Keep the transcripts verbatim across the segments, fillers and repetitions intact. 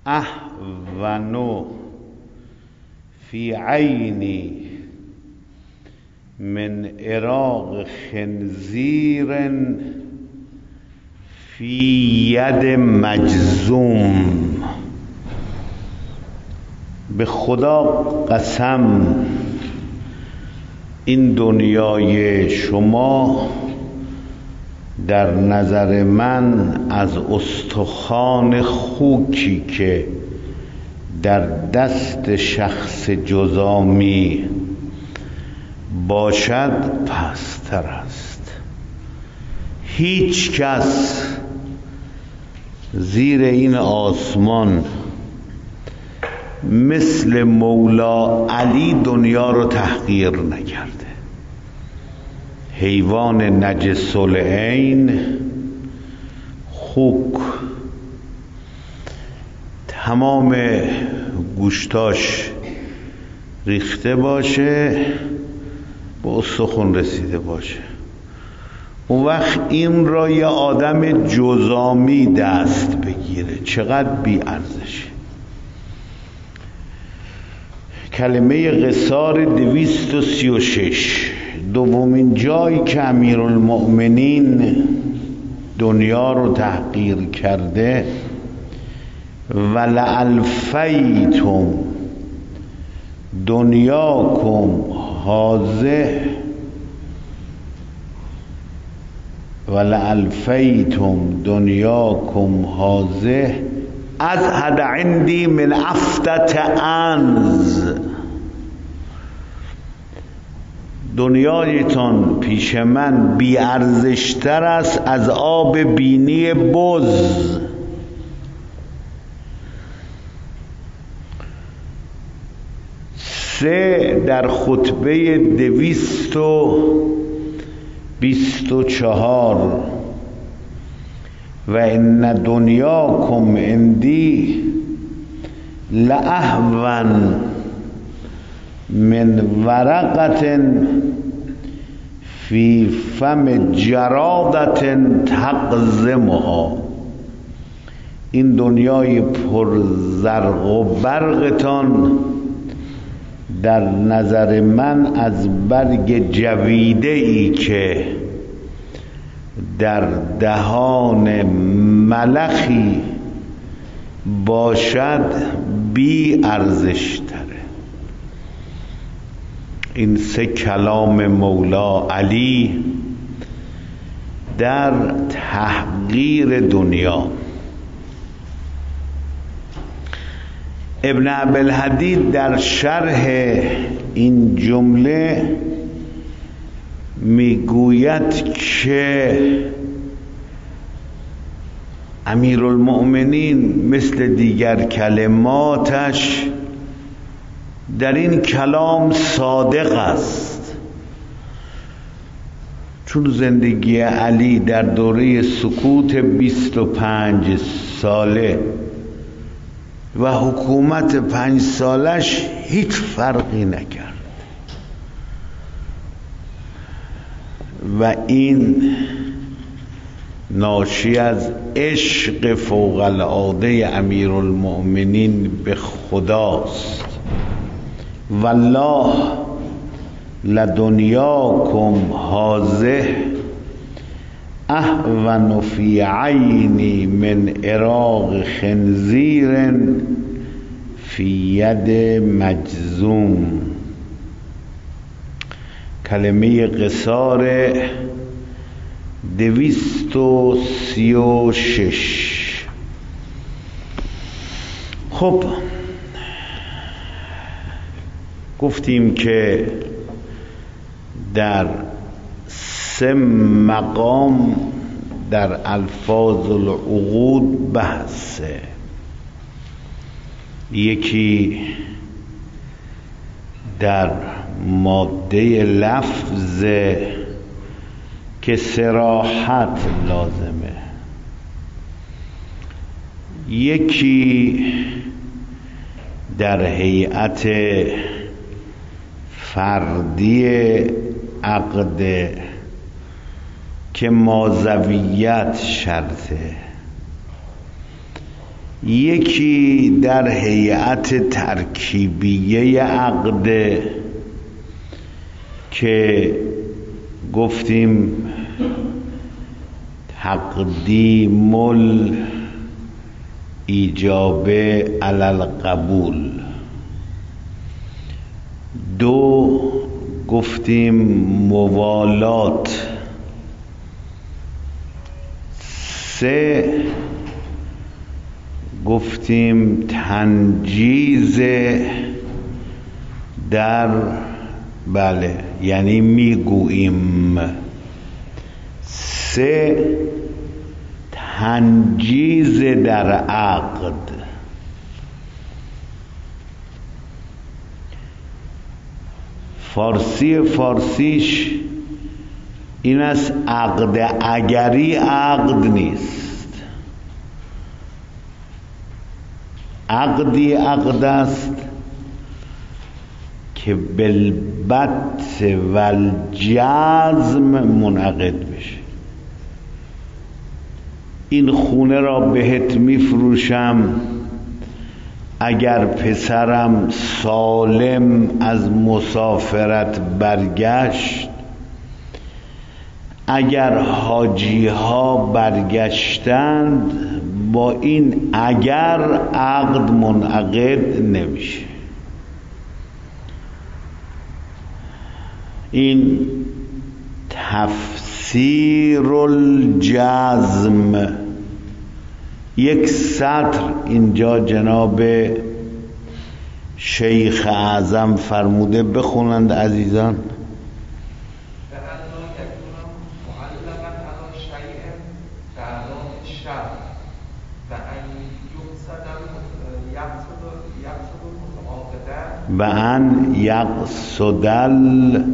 اهون فی عینی من عراق خنزیر فی ید مجذوم. به خدا قسم این دنیای شما در نظر من از استخوان خوکی که در دست شخص جزامی باشد پستر است. هیچ کس زیر این آسمان مثل مولا علی دنیا رو تحقیر نکرده. حیوان نجس العین، خوک، تمام گوشتاش ریخته باشه، به استخون رسیده باشه، اون وقت این را یه آدم جزامی دست بگیره، چقدر بی ارزشه. کلمه قصار دویست و سی و شش، دومین جایی که امیرالمؤمنین دنیا رو تحقیر کرده، ولألفیتم دنیاکم هازه ولألفیتم دنیاکم هازه ازهد عندی من افتت انز. دنیایتان پیش من بی ارزشتر است از آب بینی بز. سه در خطبه دویست و بیست و چهار، و ان دنیاکم عندی لأهون من ورقة فی فم جرادة تقزمها. این دنیای پر زرق و برقتان در نظر من از برگ جویده ای که در دهان ملخی باشد بی ارزش تره. این سه کلام مولا علی در تحقیر دنیا. ابن عبدالحدید در شرح این جمله میگوید که امیرالمؤمنین مثل دیگر کلماتش در این کلام صادق است، چون زندگی علی در دوره سکوت بیست و پنج ساله و حکومت پنج سالش هیچ فرقی نکرد و این ناشی از عشق فوق العاده امیرالمؤمنین به خداست. والله لدنیاکم هازه اهون فی عینی من عراق خنزیر فی ید مجذوم. کلمه قصار دویست و سی و شش. خب گفتیم که در سه مقام در الفاظ العقود بحثه. یکی در ماده لفظ که صراحت لازمه، یکی در هیئت فردی عقد که مازویت شرطه، یکی در هیئت ترکیبیه عقد که گفتیم تقدیم الایجاب علی القبول، دو گفتیم موالات، سه گفتیم تنجیز در بله یعنی میگوییم، سه تنجیز در عقد. فارسی فارسیش این است عقد اگری عقد نیست، عقدی عقد است که بالبت و الجزم منعقد بشه. این خونه را بهت میفروشم اگر پسرم سالم از مسافرت برگشت، اگر حاجی ها برگشتند، با این اگر عقد منعقد نمیشه. این تفسیر الجزم. یک سطر اینجا جناب شیخ اعظم فرموده، بخونند عزیزان. و ان یقصد ال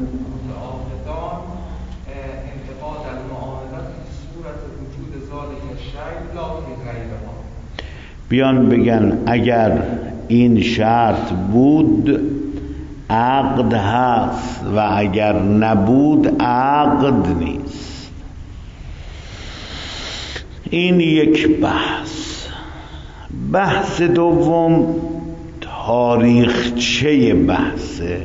بیان بگن اگر این شرط بود عقد هست و اگر نبود عقد نیست. این یک بحث. بحث دوم تاریخچه بحثه.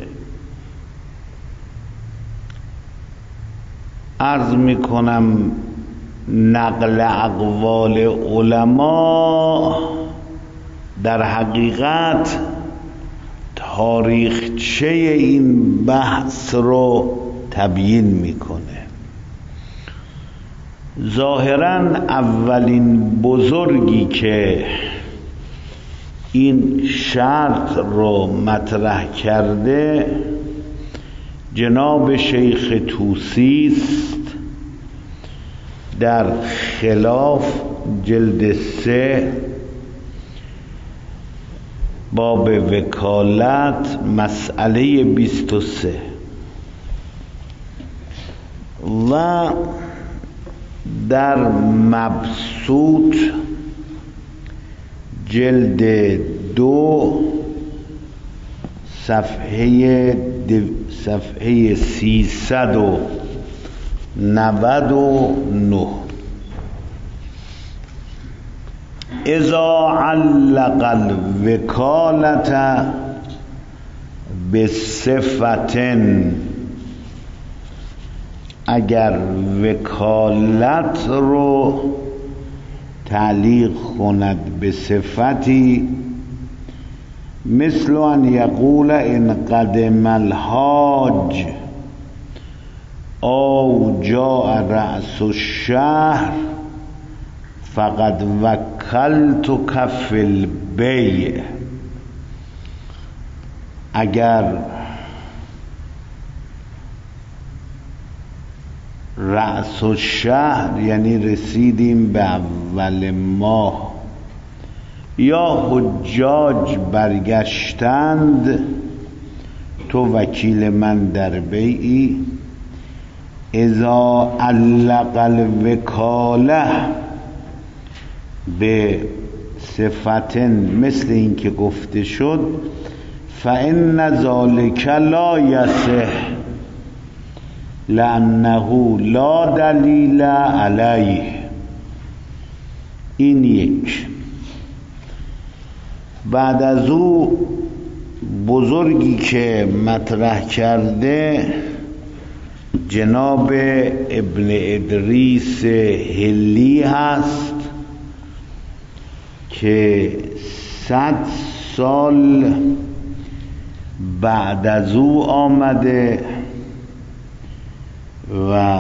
عرض میکنم نقل اقوال علما در حقیقت تاریخچه این بحث رو تبیین میکنه. ظاهراً اولین بزرگی که این شرط رو مطرح کرده جناب شیخ طوسی است. در خلاف جلد سه باب وکالت مسئله بیست و سه و در مبسوط جلد دو صفحه صفحه سیصد و نود و نه اذا علق الوکالت بصفتن، اگر وکالت رو تعلیق کند به صفتی، مثل ان یقول ان قدم الحاج او جاء رأس الشهر فقد وکلت کف البیع. اگر رأس الشهر یعنی رسیدیم به اول ماه یا حجاج برگشتند، تو وکیل من در بیعی. اذا علق الوکاله به صفتن، مثل این که گفته شد، فإن ذلك لا یصح لأنه لا دلیل علیه. این یک. بعد از او بزرگی که مطرح کرده جناب ابن ادریس حلی هست که صد سال بعد از او آمده و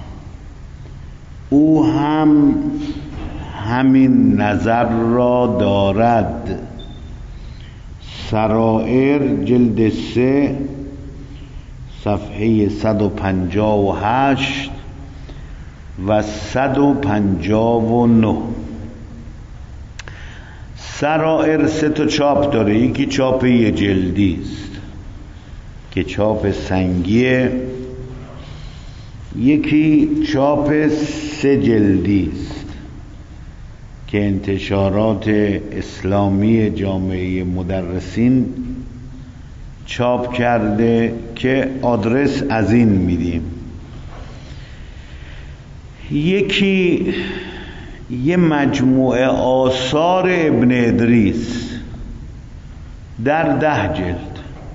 او هم همین نظر را دارد. سرائر جلد سه صفحه صد و پنجاه و هشت و صد و پنجاه و نه. سرائر سه تا چاپ داره، یکی چاپ یه جلدی است که چاپ سنگیه، یکی چاپ سه جلدی است که انتشارات اسلامی جامعه مدرسین چاپ کرده که آدرس از این میدیم. یکی یه مجموعه آثار ابن ادریس در ده جلد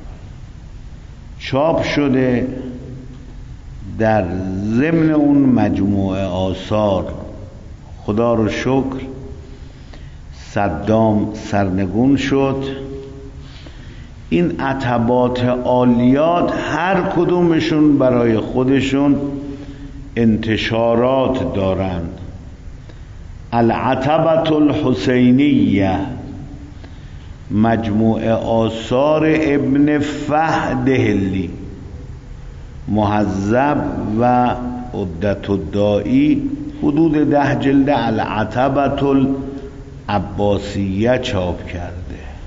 چاپ شده. در ضمن اون مجموعه آثار خدا رو شکر صدام سرنگون شد. این عتبات عالیات هر کدومشون برای خودشون انتشارات دارند. العتبة الحسینیه مجموعه آثار ابن فهد حلی، مهذب و عدة الدائی حدود ده جلد العتبة العباسیه چاپ کرده.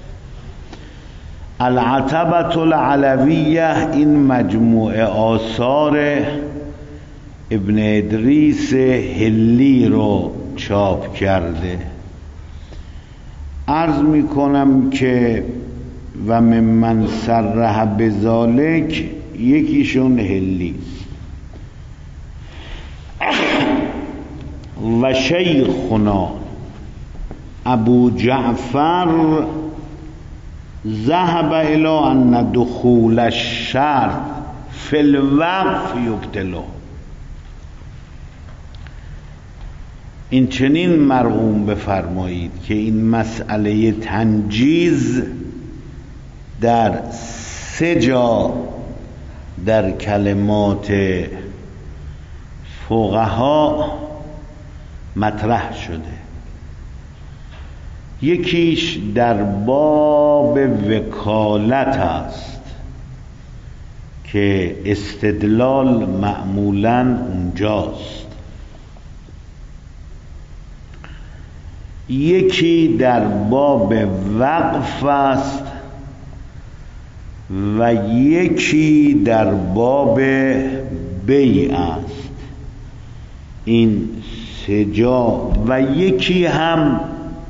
العتبة العلویه این مجموعه آثار ابن ادریس حلی رو چاپ کرده. عرض می کنم که و ممن صرح بذالک یکیشون حلی و شیخنا ابو جعفر ذهب الى ان دخول الشرط فی الوقف یبطله. این چنین مرحوم بفرمایید که این مسئله تنجیز در سه جا در کلمات فقها مطرح شده. یکیش در باب وکالت است که استدلال معمولاً اونجاست. یکی در باب وقف است و یکی در باب بیع است. این سه جا و یکی هم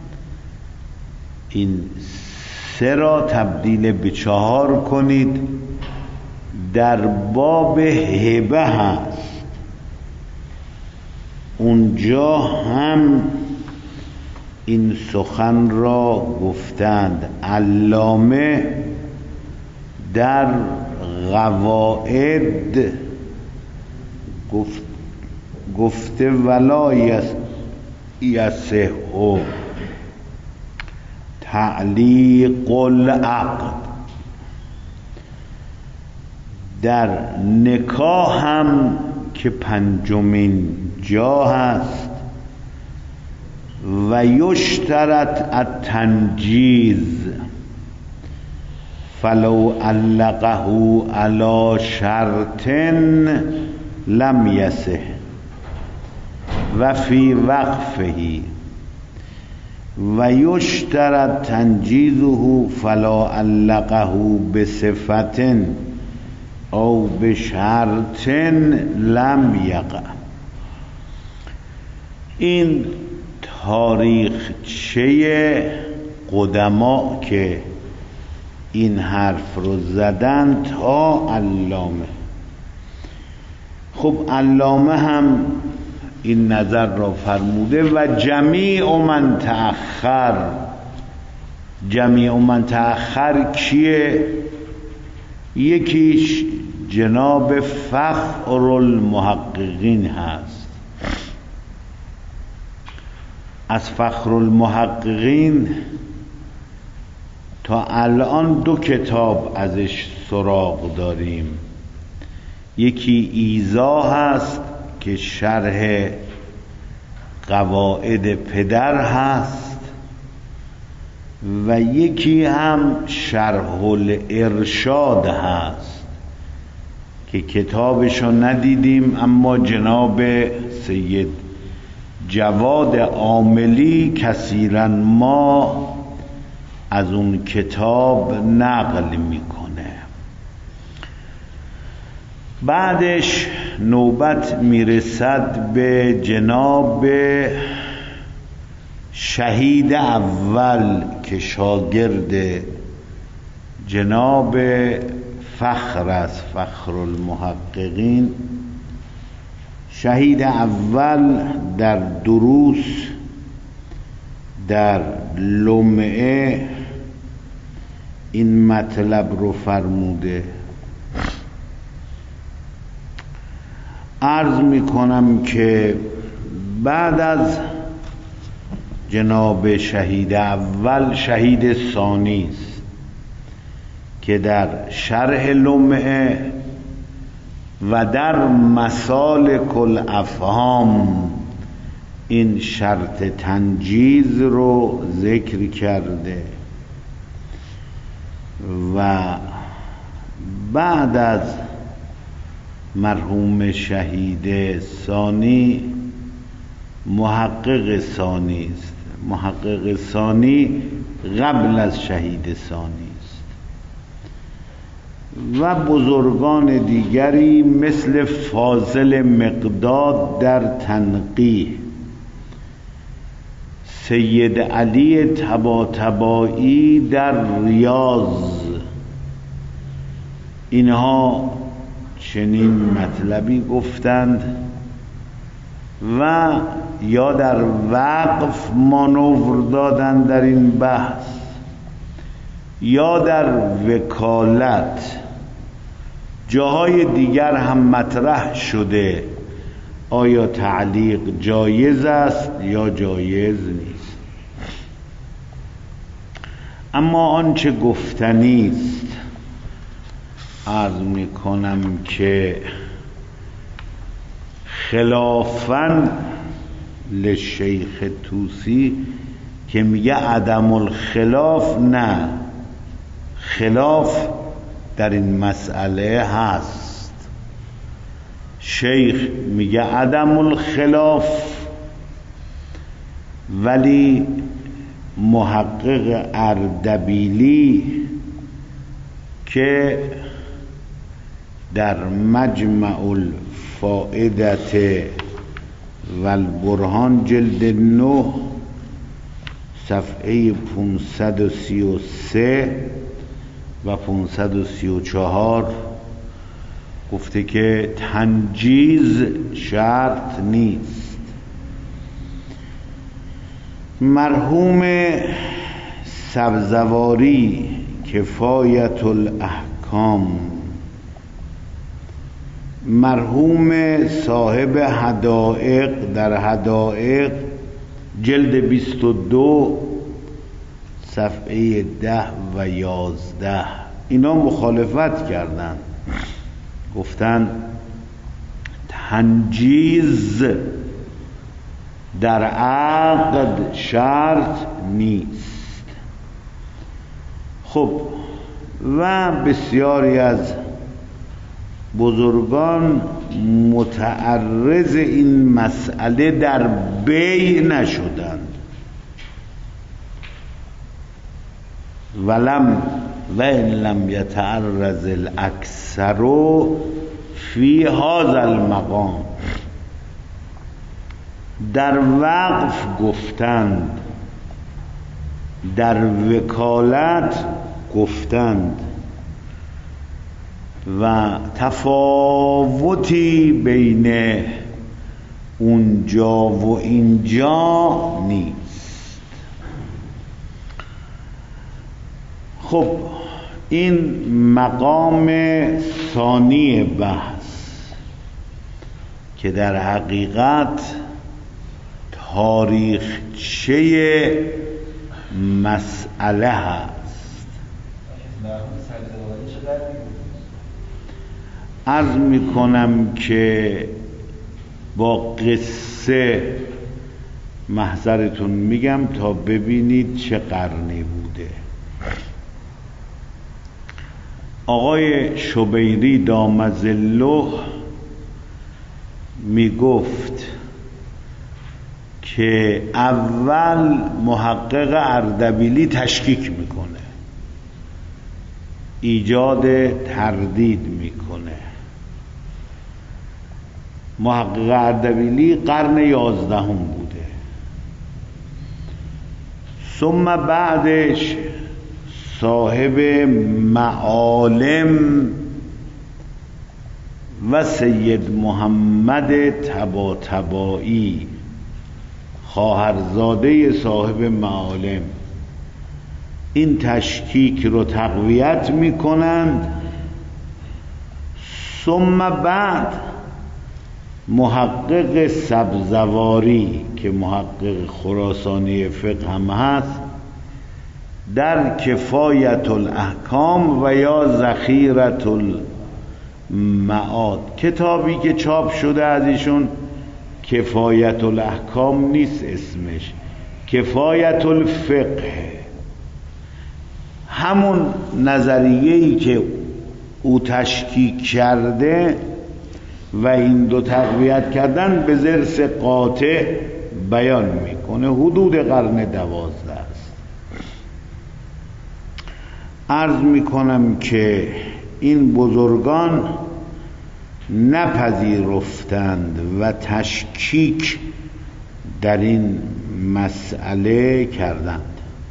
این سه را تبدیل به چهار کنید در باب هبه هست. اونجا هم این سخن را گفتند. علامه در قواعد گفت گفته ولا یصح تعلیق العقد. در نکاح هم که پنجمین جا هست و یشترط التنجیز فلو علقه علی شرط لم یصح و فی وقفه و یشترط تنجیزه فلا علقه بصفت او بشرط لم یقع. این تاریخچه قدما که این حرف رو زدن تا علامه. خب علامه هم این نظر را فرموده و جمیع من تأخر جمیع من تأخر کیه؟ یکیش جناب فخر المحققین هست. از فخر المحققین تا الان دو کتاب ازش سراغ داریم. یکی ایضاح هست که شرح قواعد پدر هست و یکی هم شرح الارشاد هست که کتابشو ندیدیم، اما جناب سید جواد عاملی کثیرا ما از اون کتاب نقل میکنه. بعدش نوبت میرسد به جناب شهید اول که شاگرد جناب فخر است، فخر المحققین. شهید اول در دروس در لمعه این مطلب رو فرموده. عرض می کنم که بعد از جناب شهید اول شهید ثانی است که در شرح لمعه و در مسالک الافهام این شرط تنجیز رو ذکر کرده و بعد از مرحوم شهید ثانی محقق ثانی است. محقق ثانی قبل از شهید ثانی است و بزرگان دیگری مثل فاضل مقداد در تنقیح، سید علی طباطبایی در ریاض، اینها چنین مطلبی گفتند و یا در وقف مانور دادند در این بحث یا در وکالت. جاهای دیگر هم مطرح شده آیا تعلیق جایز است یا جایز نیست. اما آنچه گفتنی است عرض می کنم که خلافاً لشیخ طوسی که میگه عدم الخلاف، نه، خلاف در این مسئله هست. شیخ میگه عدم الخلاف، ولی محقق اردبیلی که در مجمع الفائدة والبرهان جلد نه صفحه پانصد و سی و سه و پانصد و سی و چهار گفته که تنجیز شرط نیست. مرحوم سبزواری کفایت الاحکام، مرحوم صاحب حدائق در حدائق جلد بیست و دو صفحه ده و یازده اینا مخالفت کردن، گفتن تنجیز در عقد شرط نیست. خب و بسیاری از بزرگان متعرض این مسئله در بیع نشدند. ولم و ان لم یتعرض الاکثر فی هذا المقام، در وقف گفتند، در وکالت گفتند و تفاوتی بین اونجا و اینجا نیست. خب این مقام ثانی بحث که در حقیقت تاریخچه مسئله هست. عرض میکنم که با قصه محضرتون میگم تا ببینید چه قرنی بوده. آقای شبیری دام ظله میگفت که اول محقق اردبیلی تشکیک میکنه، ایجاد تردید میکنه. محقق اردبیلی قرن یازدهم بوده. ثم بعدش صاحب معالم و سید محمد طباطبایی، خواهرزاده صاحب معالم، این تشکیک رو تقویت میکنند. ثم بعد محقق سبزواری که محقق خراسانی فقه هم هست، در کفایت الاحکام و یا ذخیرة المعاد، کتابی که چاپ شده از ایشون کفایت الاحکام نیست اسمش، کفایت الفقه، همون نظریه‌ای که او تشکیک کرده و این دو تقویت کردن به ضرس قاطع بیان میکنه. حدود قرن دوازده است. عرض میکنم که این بزرگان نپذیرفتند و تشکیک در این مسئله کردند.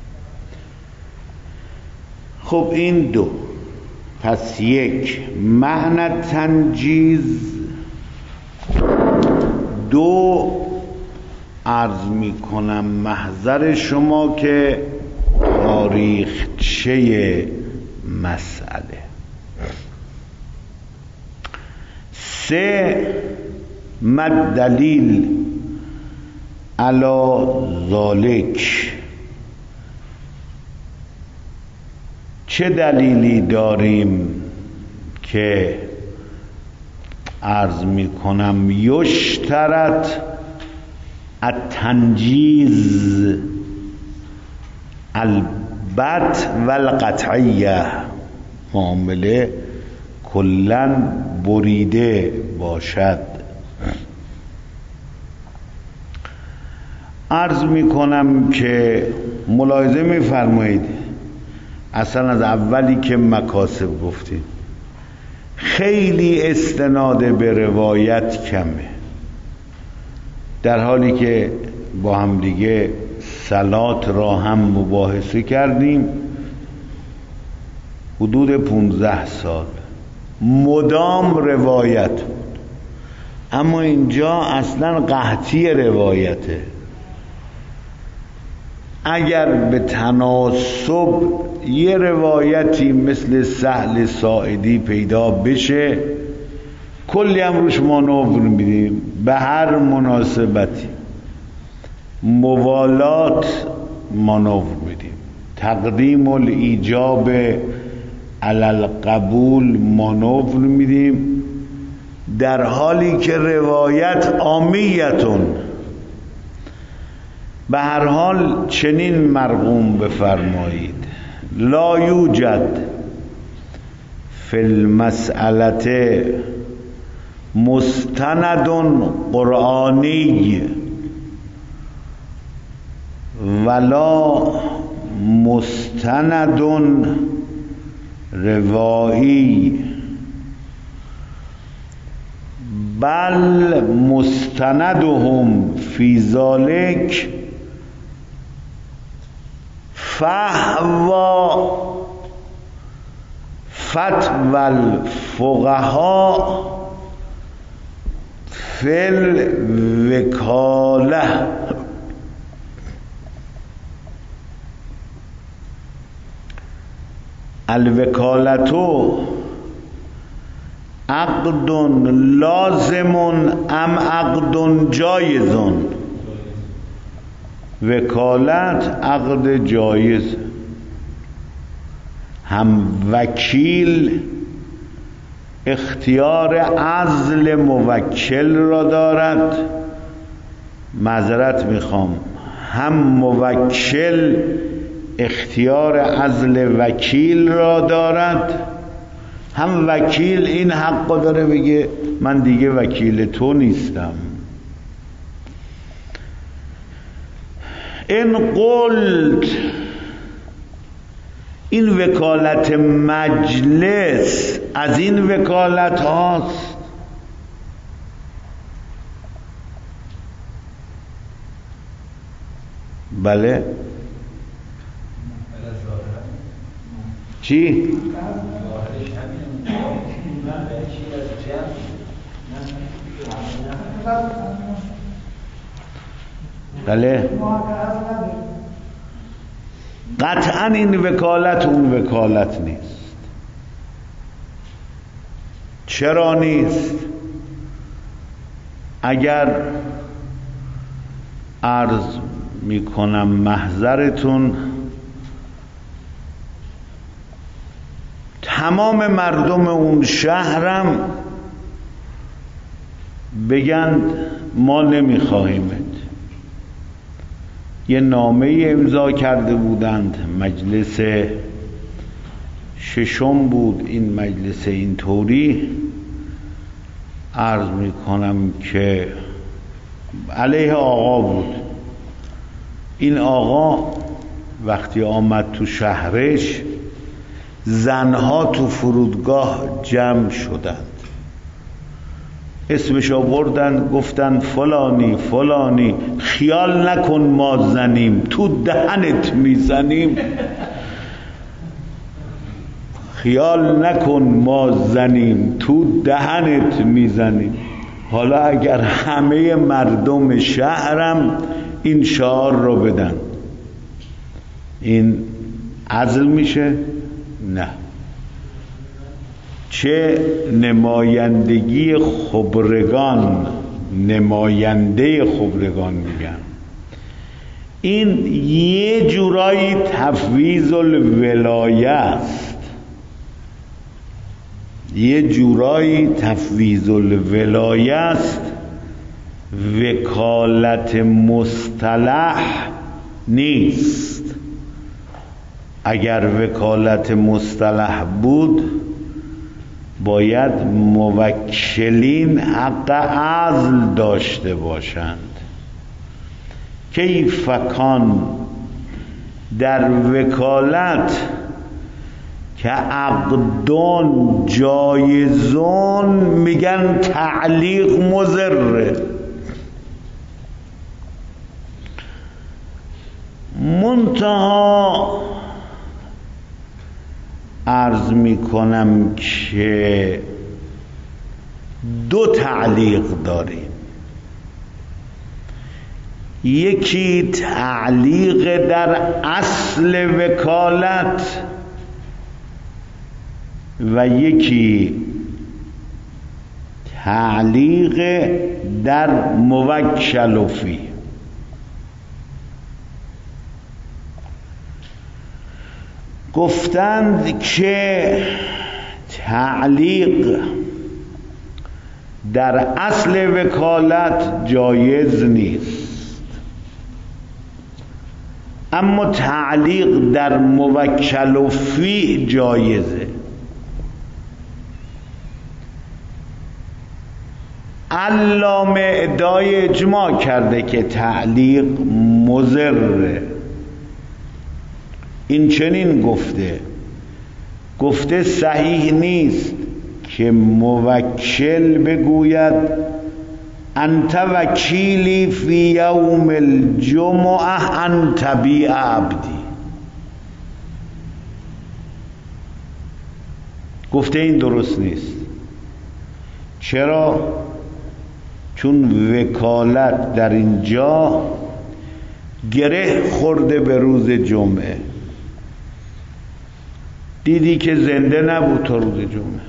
خب این دو. پس یک، معنی تنجیز. دو، عرض می کنم محضر شما که تاریخچه مسئله. سه، مد دلیل علی ذالک، چه دلیلی داریم که عرض می کنم یشترط التنجیز البت و القطعیه، معامله کلن بریده باشد. عرض می کنم که ملاحظه می فرمایید اصلا از اولی که مکاسب گفتیم خیلی استناد به روایت کمه، در حالی که با هم دیگه صلات را هم مباحثه کردیم حدود پونزده سال مدام روایت بود، اما اینجا اصلا قحطی روایته. اگر به تناسب یه روایتی مثل سهل ساعدی پیدا بشه کلی هم روش مانور میدیم به هر مناسبتی، موالات مانور میدیم، تقدیم الایجاب علی القبول مانور میدیم، در حالی که روایت عامیتون. به هر حال چنین مرقوم بفرمایید لا یوجد فی المسئله مستند قرآنی ولا مستند روایی، بل مستندهم فی ذلک فهو فتوى الفقهاء فی الوکاله. الوکالتو عقد لازم ام عقد جایز؟ وکالت عقد جایز، هم وکیل اختیار عزل موکل را دارد، معذرت میخوام، هم موکل اختیار عزل وکیل را دارد، هم وکیل این حق داره بگه من دیگه وکیل تو نیستم. این قلت، این وکالت مجلس از این وکالت هاست. بله چی؟ بله قطعا این وکالت اون وکالت نیست. چرا نیست؟ اگر عرض میکنم محضرتون، تمام مردم اون شهرم بگند ما نمیخواهیمت، یه نامه امضا کرده بودند، مجلس ششم بود این مجلس اینطوری، عرض میکنم که علیه آقا بود. این آقا وقتی آمد تو شهرش، زنها تو فرودگاه جمع شدند، اسمش آوردن، گفتن فلانی فلانی خیال نکن ما زنیم، تو دهنت میزنیم، خیال نکن ما زنیم، تو دهنت میزنیم. حالا اگر همه مردم شهرم این شعار رو بدن، این عزل میشه؟ نه. چه نمایندگی خبرگان، نماینده خبرگان میگن. این یه جورایی تفویض الولایه است، یه جورایی تفویض الولایه است، وکالت مصطلح نیست. اگر وکالت مصطلح بود باید موکلین حق عزل داشته باشند. کیف کان در وکالت که عقدون جایزون میگن تعلیق مضره. منتها عرض میکنم که دو تعلیق داریم. یکی تعلیق در اصل وکالت و یکی تعلیق در موکل فی. گفتند که تعلیق در اصل وکالت جایز نیست، اما تعلیق در موکل فی جایزه. علامه ادعای اجماع کرده که تعلیق مضره. این چنین گفته، گفته صحیح نیست که موکل بگوید انت وکیلی فی یوم الجمعه انت بی عبدی. گفته این درست نیست. چرا؟ چون وکالت در اینجا گره خورده به روز جمعه. دیدی که زنده نبود تا روز جمعه.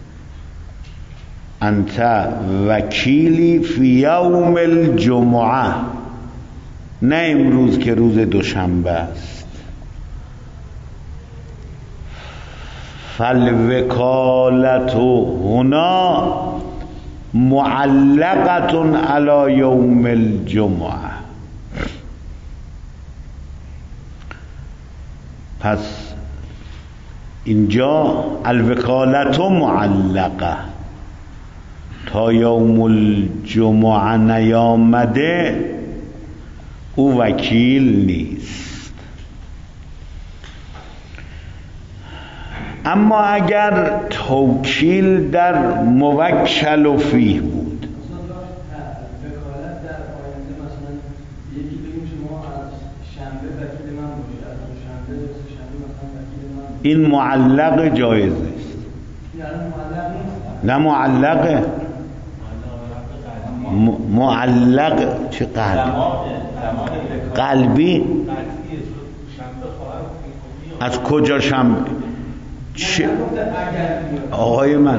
انت وکیلی فی یوم الجمعه، نه امروز که روز دوشنبه است. فالوکالت هنا معلقة علی یوم الجمعه. پس اینجا الوکالت معلقه، تا یوم الجمعه نیامده او وکیل نیست. اما اگر توکیل در موکل و فیه بود، این معلق جایز نیست. نه معلقه، معلق چه قلب قلبی از کجا شنبه؟ چه آقای من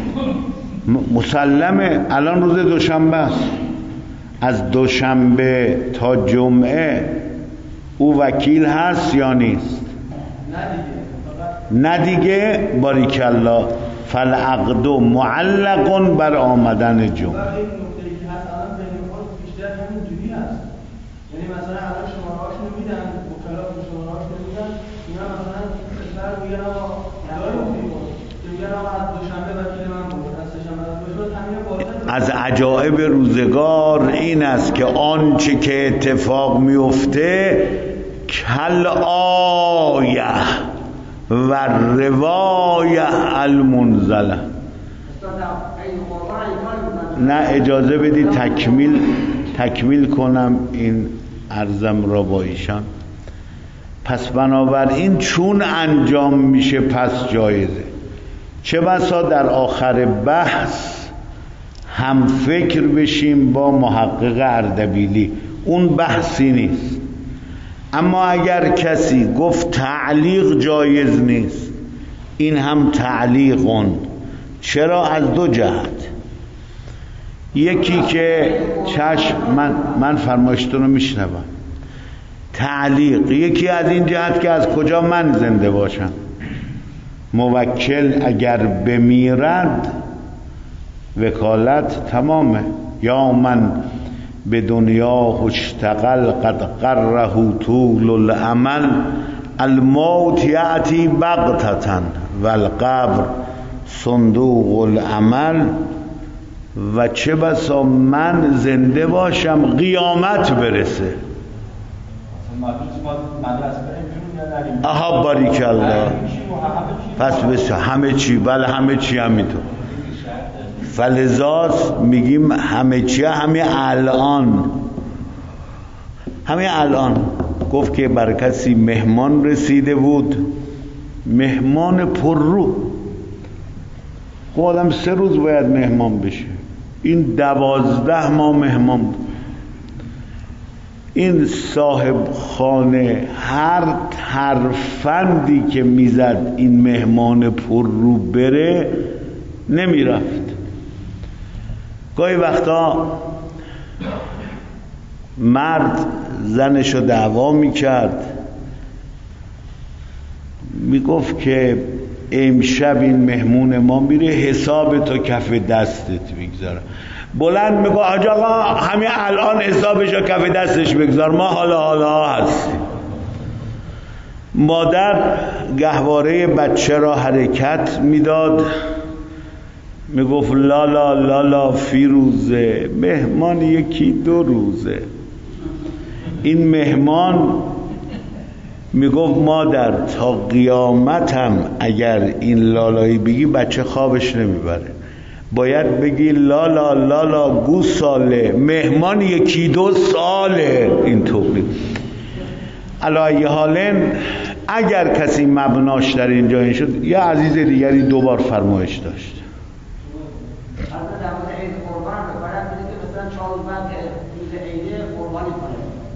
مسلمه الان روز دوشنبه است، از دوشنبه تا جمعه او وکیل هست یا نیست؟ نه دیگه. باریک الله. فالعقد معلق بر آمدن جمعه. یعنی مثلا الان شماره‌هاش نمیدن، وکلا شماره‌هاش نمیدن، اینا مثلا کشور میگن آقا داریم که میگن آقا از دوشنبه وکیل من بود، از سه‌شنبه بود، همین باطل. از عجایب روزگار این است که آنچه که اتفاق میفته کل آیه و روایه المنزله. نه اجازه بدی تکمیل تکمیل کنم این عرضم را با ایشان. پس بنابراین چون انجام میشه پس جایزه. چه بسا در آخر بحث هم فکر بشیم با محقق اردبیلی، اون بحثی نیست. اما اگر کسی گفت تعلیق جایز نیست، این هم تعلیقون. چرا؟ از دو جهت. یکی که چشم من من فرمایشتون رو میشنوم. تعلیق یکی از این جهت که از کجا من زنده باشم. موکل اگر بمیرد وکالت تمامه. یا من به دنیا اشتغل قد قره طول الامل، الموت یأتی بغتة والقبر صندوق العمل. و چه بسا من زنده باشم قیامت برسه. آها باریک الله. پس بس همه چی، بله همه چی همینطور. فلذات میگیم همه چی همه الان همه الان. گفت که بر کسی مهمان رسیده بود، مهمان پر رو. خب آدم سه روز باید مهمان بشه، این دوازده ماه مهمان بود. این صاحب خانه هر ترفندی که میزد این مهمان پر رو بره نمیرفت. گاهی وقتا مرد زنشو دعوا میکرد، میگفت که امشب این مهمون ما میره حساب تو کف دستت میگذاره. بلند میگه حاج آقا همین الان حسابشو کف دستش بگذار، ما حالا حالا هستیم. مادر گهواره بچه را حرکت میداد، میگفت لالا لالا فیروزه، مهمان یکی دو روزه. این مهمان میگفت مادر تا قیامتم اگر این لالایی بگی بچه خوابش نمیبره، باید بگی لالا لالا گوساله، مهمان یکی دو ساله. اینطوری علی حالن اگر کسی مبناش در اینجا این شد، یا عزیز دیگری دوبار فرمایش داشت.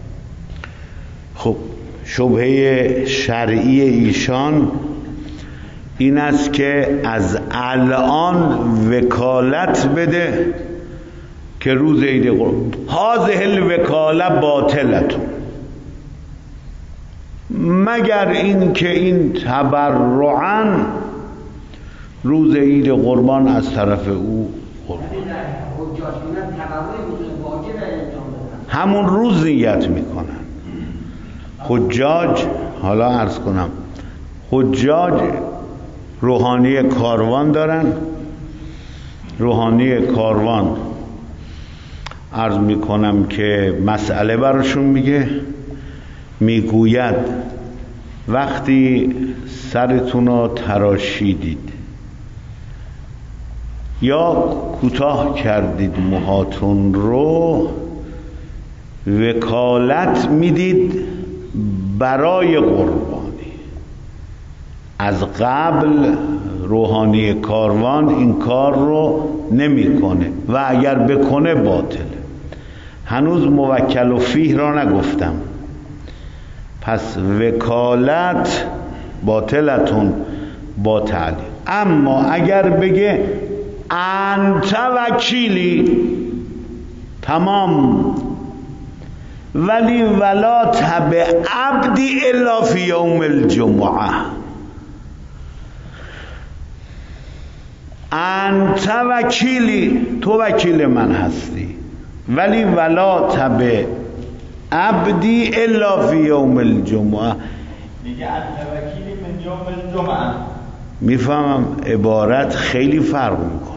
خب شبهه شرعی ایشان این است که از الان وکالت بده که روز عید قربان هذه الوکاله باطلتون، مگر این که این تبرعاً روز عید قربان از طرف او قربان همون روز نیت میکنن حجاج. حالا عرض کنم حجاج روحانی کاروان دارن، روحانی کاروان عرض میکنم که مسئله براشون میگه، میگوید وقتی سرتون رو تراشیدید یا کوتاه کردید موهاتون رو، وکالت میدید برای قربانی. از قبل روحانی کاروان این کار رو نمیکنه و اگر بکنه باطله. هنوز موکل و فیه را نگفتم، پس وکالت باطلتون با تعلیق. اما اگر بگه انت وکیلی تمام، ولی ولا تبع عبدی الا فی یوم الجمعه، انت وکیلی تو وکیل من هستی، ولی ولا تبع عبدی الا فی یوم الجمعه. میگه انت وکیلی من یوم الجمعه. میفهمم عبارت خیلی فرق میکنه.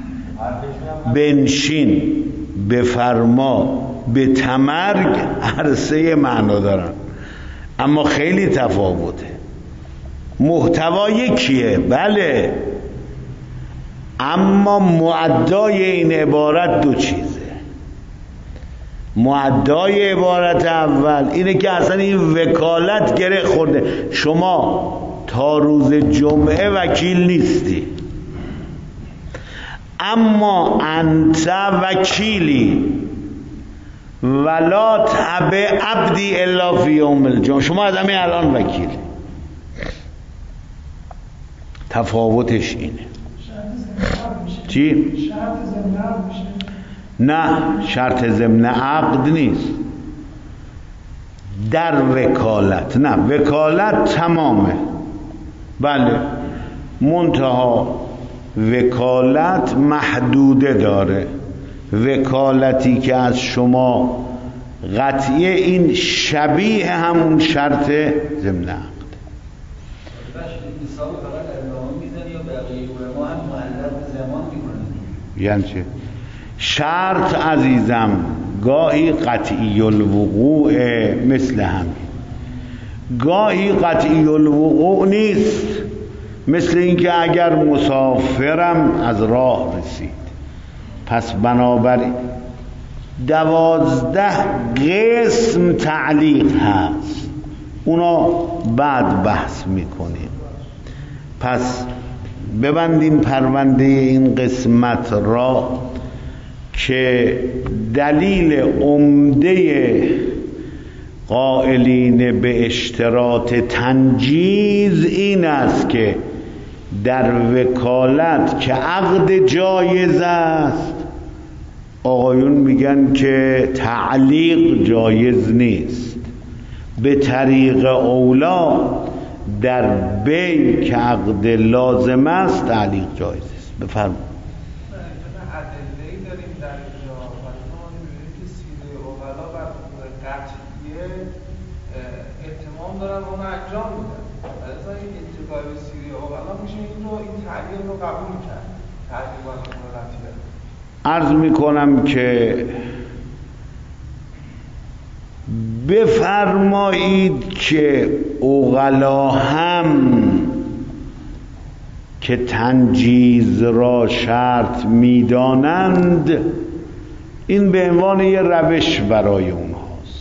بنشین، بفرما، به تمرگ هر سه معنا دارن اما خیلی تفاوته. محتوا یکیه بله، اما معدای این عبارت دو چیزه. معدای عبارت اول اینه که اصلا این وکالت گره خورده، شما تا روز جمعه وکیل نیستی، اما انت وکیلی ولا تبع عبدی الا فی یوم الجمعه، شما از همین الان وکیلی. تفاوتش اینه. چی؟ نه، شرط ضمن عقد نیست در وکالت. نه، وکالت تمامه بله، منتها وکالت محدوده داره. وکالتی که از شما قطعیه این شبیه همون شرط ضمن عقد. یعنی چه؟ شرط عزیزم گاهی قطعی الوقوع مثل همین، گاهی قطعی الوقوع نیست، مثل اینکه اگر مسافرم از راه رسید. پس بنابراین دوازده قسم تعلیق هست، اونا بعد بحث میکنیم. پس ببندیم پرونده این قسمت را که دلیل عمده قائلین به اشتراط تنجیز این است که در وکالت که عقد جایز است، آقایون میگن که تعلیق جایز نیست. به طریق اولا در بی که عقد لازم است تعلیق جایز است. بفرمایید. دارن اون انجام میدن، از این اتفاق سیری اولا میشه این رو این تعبیر رو قبول میکرد. تعبیر با عرض میکنم که بفرمایید که اوغلا هم که تنجیز را شرط میدانند، این به عنوان یه روش برای اونهاست.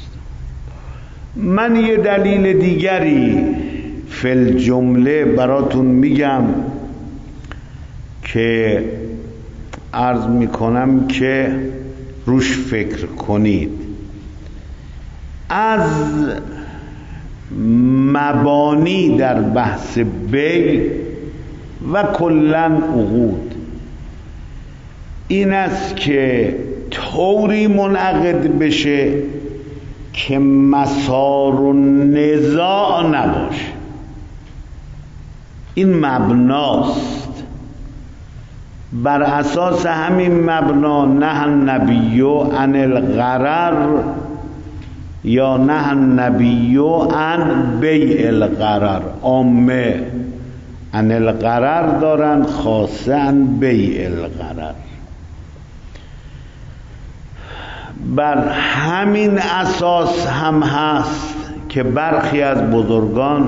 من یه دلیل دیگری فل جمله براتون میگم که عرض میکنم که روش فکر کنید. از مبانی در بحث بی و کلن عقود. این است که طوری منعقد بشه که مسار و نزاع نباشه. این مبناست. بر اساس همین مبنا نه النبی عن الغرر یا نه النبی عن بیع الغرر. عامه عن الغرر دارن، خاصه عن بیع الغرر. بر همین اساس هم هست که برخی از بزرگان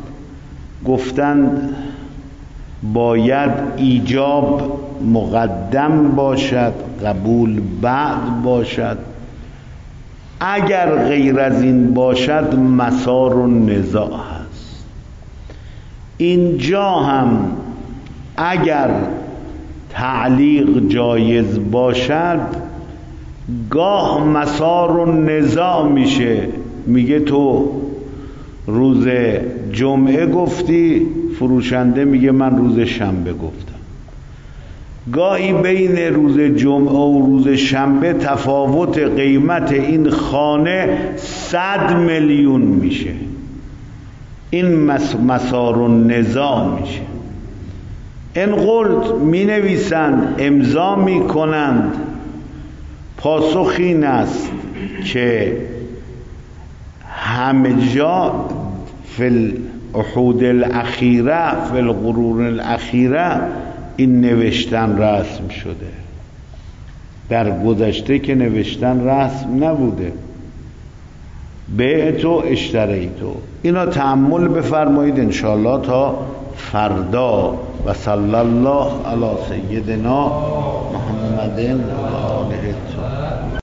گفتند باید ایجاب مقدم باشد، قبول بعد باشد. اگر غیر از این باشد مسار و نزاع هست. اینجا هم اگر تعلیق جایز باشد گاه مسار و نزاع میشه، میگه تو روز جمعه گفتی، فروشنده میگه من روز شنبه گفتم. گاهی بین روز جمعه و روز شنبه تفاوت قیمت این خانه صد میلیون میشه. این مسار و نزاع میشه. این قلت می نویسند، امضا می کنند. پاسخ این است که همه جا فی العهود الاخیره، فی القرون الاخیره این نوشتن رسم شده. در گذشته که نوشتن رسم نبوده. بیعت و اشتریت و اینا تأمل بفرمایید انشاءالله تا فردا. و صلی الله علی سیدنا محمد و آله الطاهرین.